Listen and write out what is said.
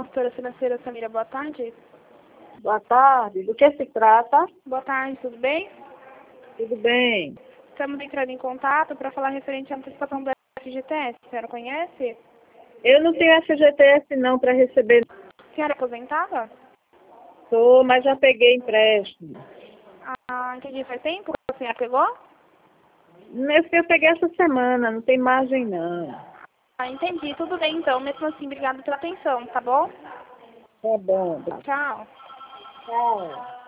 consultora financeira Samira, boa tarde. Boa tarde. Do que se trata? Boa tarde, tudo bem? Tudo bem. Estamos entrando em contato para falar referente à antecipação do FGTS. A senhora conhece? Eu não tenho FGTS não para receber. A senhora é aposentada? Sou, mas já peguei empréstimo. Ah, entendi. Faz tempo que a senhora pegou? Meu filho, eu peguei essa semana, não tem margem não. Ah, entendi. Tudo bem, então. Mesmo assim, obrigada pela atenção, tá bom? Tá bom. Tchau. Tchau.